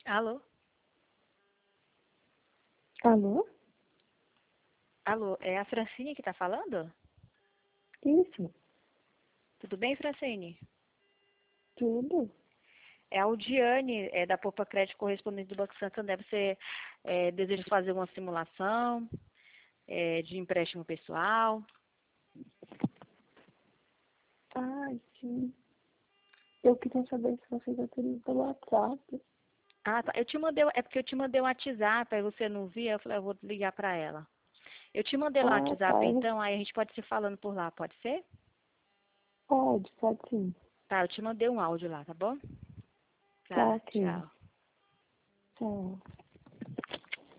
Alô? Alô? Alô, é a Francine que tá falando? Isso, Tudo bem, Francine? tudo. É a Aldiane, da Poupa Crédito correspondente do Banco Santander. Você deseja fazer uma simulação de empréstimo pessoal? Ai, sim. Eu queria saber se vocês autorizam pelo WhatsApp. Ah, tá. É porque eu te mandei um WhatsApp, aí você não via, eu falei, eu vou ligar para ela. Eu te mandei lá o Ah, tá. WhatsApp, então, aí a gente pode se falando por lá, pode ser? Pode sim. Tá, eu te mandei um áudio lá, tá bom? Tá Tá, ok. tchau. Tchau.